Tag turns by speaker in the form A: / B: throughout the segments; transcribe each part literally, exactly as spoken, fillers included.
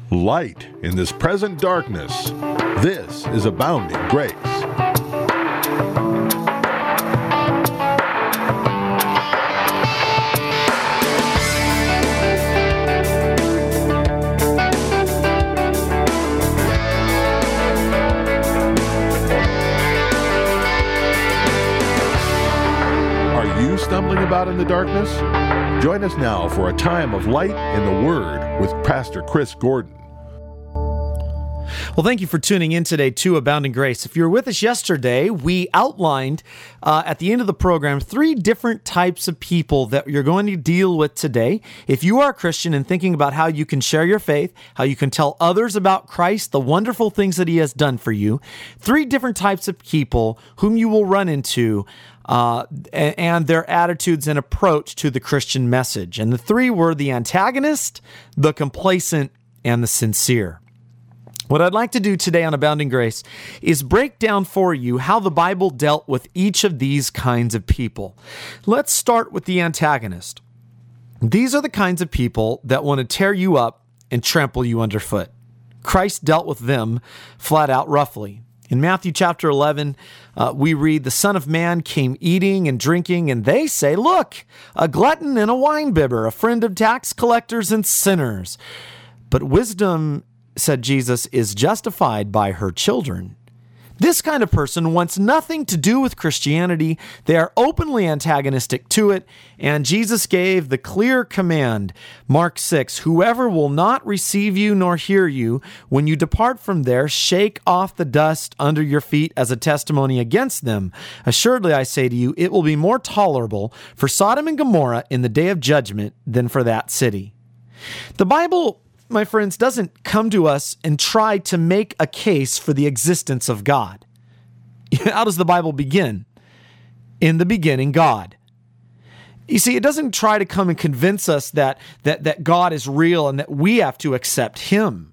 A: Light in this present darkness. This is Abounding Grace. Are you stumbling about in the darkness? Join us now for a time of light in the Word with Pastor Chris Gordon.
B: Well, thank you for tuning in today to Abounding Grace. If you were with us yesterday, we outlined uh, at the end of the program three different types of people that you're going to deal with today. If you are a Christian and thinking about how you can share your faith, how you can tell others about Christ, the wonderful things that He has done for you, three different types of people whom you will run into uh, and their attitudes and approach to the Christian message. And the three were the antagonist, the complacent, and the sincere. What I'd like to do today on Abounding Grace is break down for you how the Bible dealt with each of these kinds of people. Let's start with the antagonist. These are the kinds of people that want to tear you up and trample you underfoot. Christ dealt with them flat out roughly. In Matthew chapter eleven, uh, we read, "The Son of Man came eating and drinking, and they say, 'Look, a glutton and a winebibber, a friend of tax collectors and sinners.' But wisdom," said Jesus, "is justified by her children." This kind of person wants nothing to do with Christianity. They are openly antagonistic to it, and Jesus gave the clear command, Mark six, "Whoever will not receive you nor hear you, when you depart from there, shake off the dust under your feet as a testimony against them. Assuredly, I say to you, it will be more tolerable for Sodom and Gomorrah in the day of judgment than for that city." The Bible, my friends, doesn't come to us and try to make a case for the existence of God. How does the Bible begin? In the beginning, God. You see, it doesn't try to come and convince us that, that, that God is real and that we have to accept Him.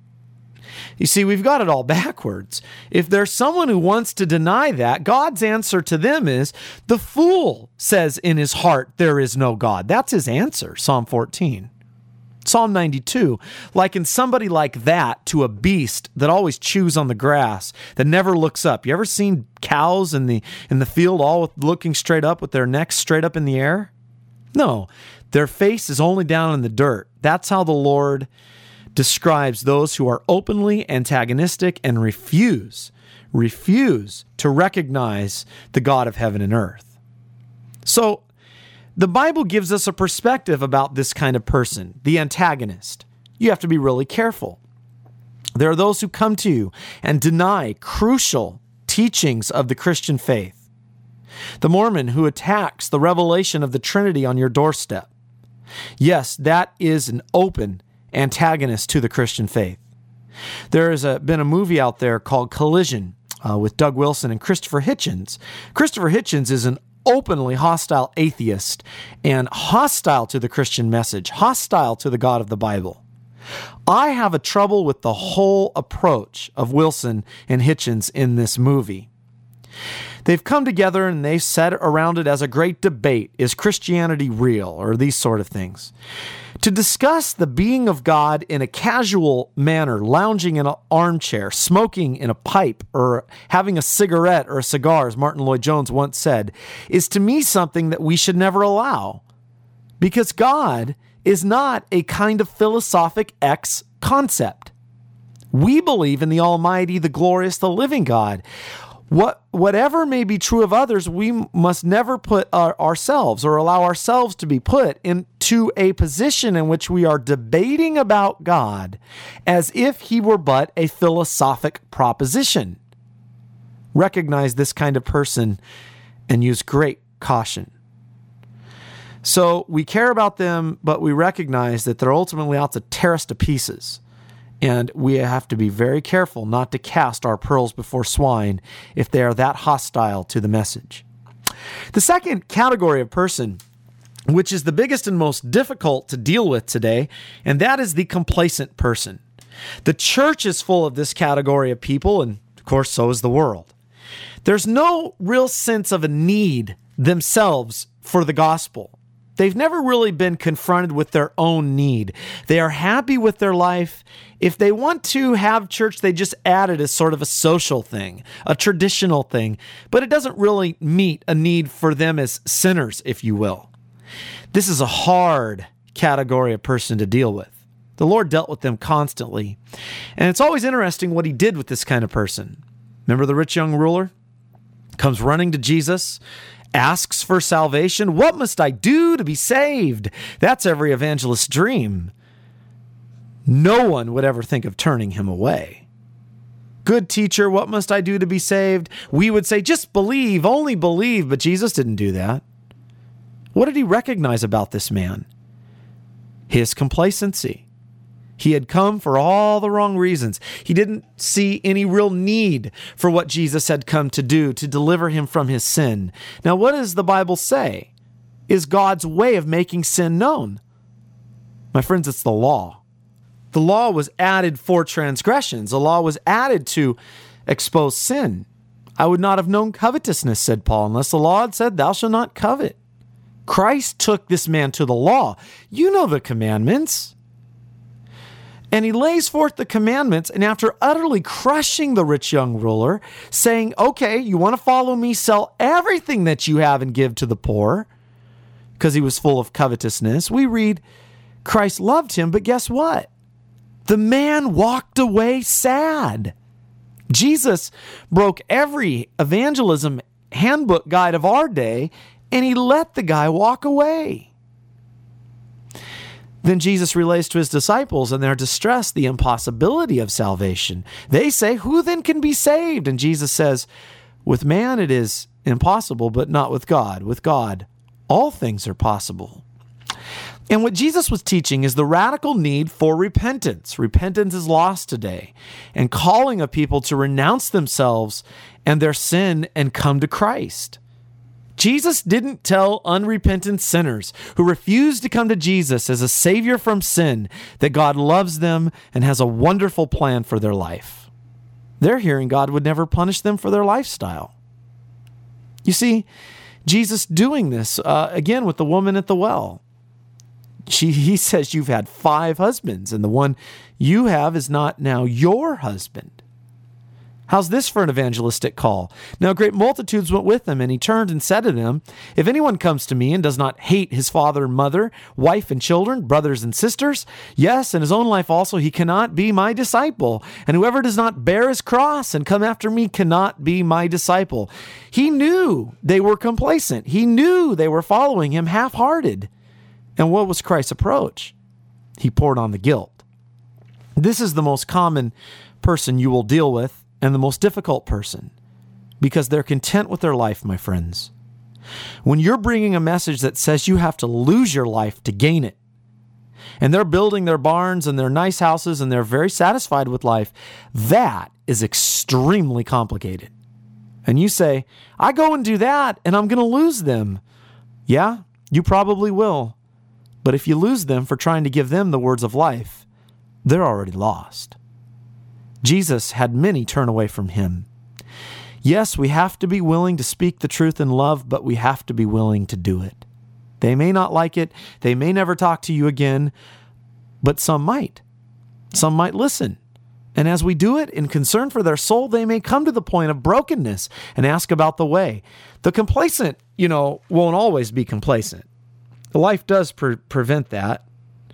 B: You see, we've got it all backwards. If there's someone who wants to deny that, God's answer to them is, "The fool says in his heart, there is no God." That's his answer, Psalm fourteen. Psalm ninety-two likens somebody like that to a beast that always chews on the grass, that never looks up. You ever seen cows in the in the field all looking straight up with their necks straight up in the air? No, their face is only down in the dirt. That's how the Lord describes those who are openly antagonistic and refuse, refuse to recognize the God of heaven and earth. So, the Bible gives us a perspective about this kind of person, the antagonist. You have to be really careful. There are those who come to you and deny crucial teachings of the Christian faith. The Mormon who attacks the revelation of the Trinity on your doorstep. Yes, that is an open antagonist to the Christian faith. There has a, been a movie out there called Collision uh, with Doug Wilson and Christopher Hitchens. Christopher Hitchens is an openly hostile atheist and hostile to the Christian message, hostile to the God of the Bible. I have a trouble with the whole approach of Wilson and Hitchens in this movie. They've come together and they've sat around it as a great debate. Is Christianity real? Or these sort of things. To discuss the being of God in a casual manner, lounging in an armchair, smoking in a pipe, or having a cigarette or a cigar, as Martin Lloyd-Jones once said, is to me something that we should never allow. Because God is not a kind of philosophic X concept. We believe in the Almighty, the glorious, the living God. What, whatever may be true of others, we must never put our, ourselves or allow ourselves to be put into a position in which we are debating about God as if He were but a philosophic proposition. Recognize this kind of person and use great caution. So we care about them, but we recognize that they're ultimately out to tear us to pieces. And we have to be very careful not to cast our pearls before swine if they are that hostile to the message. The second category of person, which is the biggest and most difficult to deal with today, and that is the complacent person. The church is full of this category of people, and of course, so is the world. There's no real sense of a need themselves for the gospel. They've never really been confronted with their own need. They are happy with their life. If they want to have church, they just add it as sort of a social thing, a traditional thing, but it doesn't really meet a need for them as sinners, if you will. This is a hard category of person to deal with. The Lord dealt with them constantly. And it's always interesting what he did with this kind of person. Remember the rich young ruler? Comes running to Jesus, asks for salvation. What must I do to be saved? That's every evangelist's dream. No one would ever think of turning him away. Good teacher, what must I do to be saved? We would say, just believe, only believe. But Jesus didn't do that. What did he recognize about this man? His complacency. He had come for all the wrong reasons. He didn't see any real need for what Jesus had come to do, to deliver him from his sin. Now, what does the Bible say is God's way of making sin known? My friends, it's the law. The law was added for transgressions. The law was added to expose sin. I would not have known covetousness, said Paul, unless the law had said, thou shalt not covet. Christ took this man to the law. You know the commandments. And he lays forth the commandments, and after utterly crushing the rich young ruler, saying, okay, you want to follow me, sell everything that you have and give to the poor, because he was full of covetousness, we read, Christ loved him, but guess what? The man walked away sad. Jesus broke every evangelism handbook guide of our day, and he let the guy walk away. Then Jesus relays to his disciples in their distress the impossibility of salvation. They say, who then can be saved? And Jesus says, with man it is impossible, but not with God. With God, all things are possible. And what Jesus was teaching is the radical need for repentance. Repentance is lost today, and calling of people to renounce themselves and their sin and come to Christ. Jesus didn't tell unrepentant sinners who refuse to come to Jesus as a savior from sin that God loves them and has a wonderful plan for their life. They're hearing God would never punish them for their lifestyle. You see, Jesus doing this, uh, again, with the woman at the well. She, he says, you've had five husbands, and the one you have is not now your husband. How's this for an evangelistic call? Now great multitudes went with him, and he turned and said to them, if anyone comes to me and does not hate his father and mother, wife and children, brothers and sisters, yes, and his own life also, he cannot be my disciple. And whoever does not bear his cross and come after me cannot be my disciple. He knew they were complacent. He knew they were following him half-hearted. And what was Christ's approach? He poured on the guilt. This is the most common person you will deal with, and the most difficult person, because they're content with their life, my friends. When you're bringing a message that says you have to lose your life to gain it, and they're building their barns and their nice houses and they're very satisfied with life, that is extremely complicated. And you say, I go and do that and I'm going to lose them. Yeah, you probably will. But if you lose them for trying to give them the words of life, they're already lost. Jesus had many turn away from him. Yes, we have to be willing to speak the truth in love, but we have to be willing to do it. They may not like it. They may never talk to you again, but some might. Some might listen. And as we do it in concern for their soul, they may come to the point of brokenness and ask about the way. The complacent, you know, won't always be complacent. Life does pre- prevent that.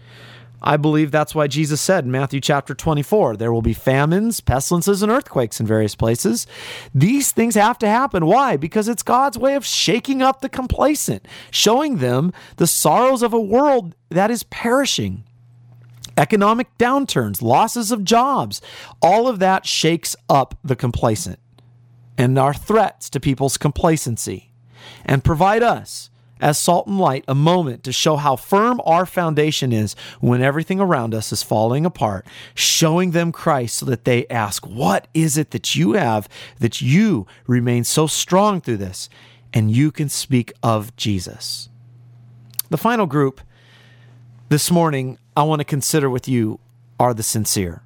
B: I believe that's why Jesus said in Matthew chapter twenty-four, there will be famines, pestilences, and earthquakes in various places. These things have to happen. Why? Because it's God's way of shaking up the complacent, showing them the sorrows of a world that is perishing. Economic downturns, losses of jobs, all of that shakes up the complacent and our threats to people's complacency, and provide us as salt and light, a moment to show how firm our foundation is when everything around us is falling apart, showing them Christ so that they ask, what is it that you have that you remain so strong through this? And you can speak of Jesus. The final group this morning I want to consider with you are the sincere.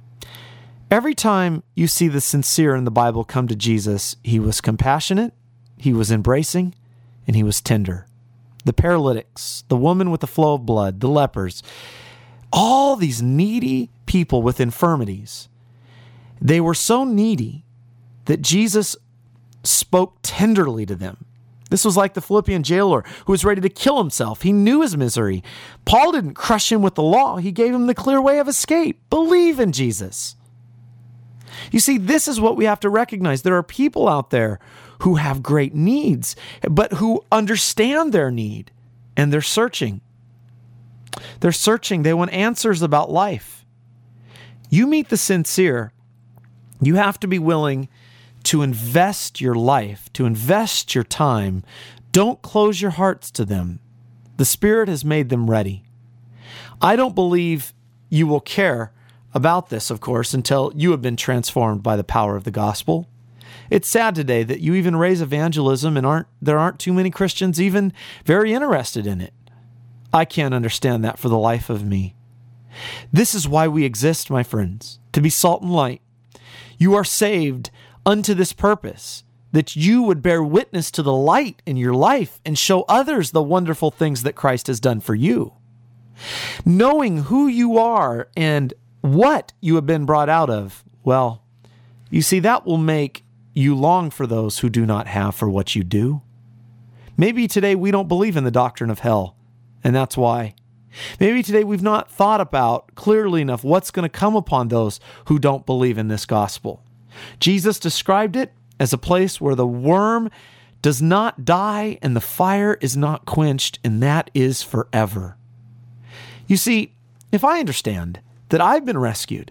B: Every time you see the sincere in the Bible come to Jesus, he was compassionate, he was embracing, and he was tender. the paralytics, the woman with the flow of blood, the lepers, all these needy people with infirmities. They were so needy that Jesus spoke tenderly to them. This was like the Philippian jailer who was ready to kill himself. He knew his misery. Paul didn't crush him with the law. He gave him the clear way of escape. Believe in Jesus. You see, this is what we have to recognize. There are people out there who have great needs, but who understand their need, and they're searching. They're searching. They want answers about life. You meet the sincere, you have to be willing to invest your life, to invest your time. Don't close your hearts to them. The Spirit has made them ready. I don't believe you will care about this, of course, until you have been transformed by the power of the gospel. It's sad today that you even raise evangelism and aren't there aren't too many Christians even very interested in it. I can't understand that for the life of me. This is why we exist, my friends, to be salt and light. You are saved unto this purpose, that you would bear witness to the light in your life and show others the wonderful things that Christ has done for you. Knowing who you are and what you have been brought out of, well, you see, that will make you long for those who do not have for what you do. Maybe today we don't believe in the doctrine of hell, and that's why. Maybe today we've not thought about clearly enough what's going to come upon those who don't believe in this gospel. Jesus described it as a place where the worm does not die and the fire is not quenched, and that is forever. You see, if I understand that I've been rescued,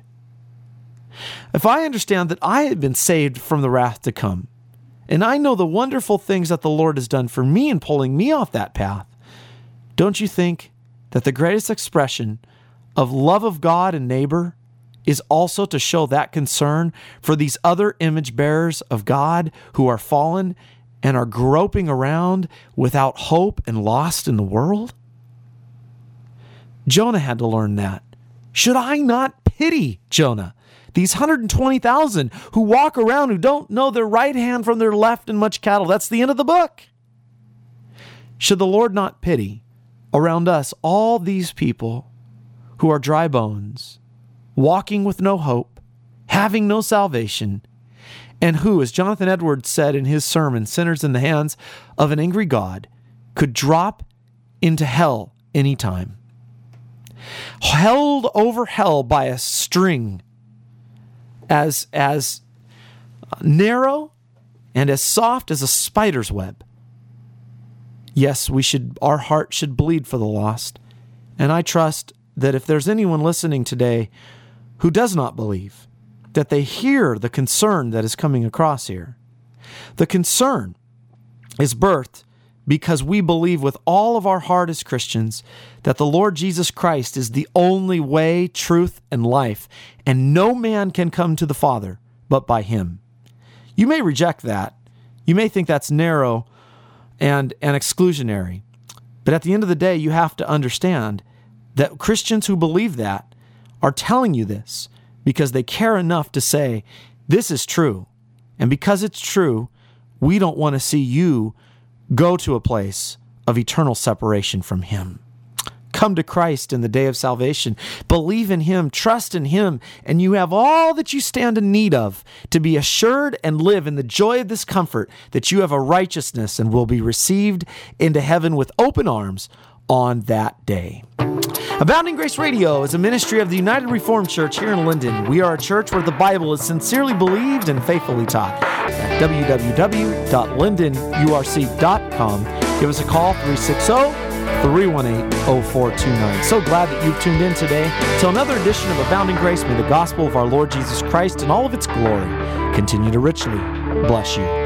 B: if I understand that I have been saved from the wrath to come, and I know the wonderful things that the Lord has done for me in pulling me off that path, don't you think that the greatest expression of love of God and neighbor is also to show that concern for these other image bearers of God who are fallen and are groping around without hope and lost in the world? Jonah had to learn that. Should I not pity Jonah? These one hundred twenty thousand who walk around who don't know their right hand from their left and much cattle. That's the end of the book. Should the Lord not pity around us all these people who are dry bones, walking with no hope, having no salvation, and who, as Jonathan Edwards said in his sermon, Sinners in the Hands of an Angry God, could drop into hell anytime. Held over hell by a string as, as narrow and as soft as a spider's web. Yes, we should. Our heart should bleed for the lost. And I trust that if there's anyone listening today who does not believe, that they hear the concern that is coming across here. The concern is birthed because we believe with all of our heart as Christians that the Lord Jesus Christ is the only way, truth, and life, and no man can come to the Father but by him. You may reject that. You may think that's narrow and, and exclusionary. But at the end of the day, you have to understand that Christians who believe that are telling you this because they care enough to say, this is true. And because it's true, we don't want to see you go to a place of eternal separation from him. Come to Christ in the day of salvation. Believe in him, trust in him, and you have all that you stand in need of to be assured and live in the joy of this comfort that you have a righteousness and will be received into heaven with open arms on that day. Abounding Grace Radio is a ministry of the United Reformed Church here in Linden. We are a church where the Bible is sincerely believed and faithfully taught. At w w w dot linden u r c dot com. Give us a call, three six zero, three one eight, zero four two nine. So glad that you've tuned in today to another edition of Abounding Grace. May the gospel of our Lord Jesus Christ and all of its glory continue to richly bless you.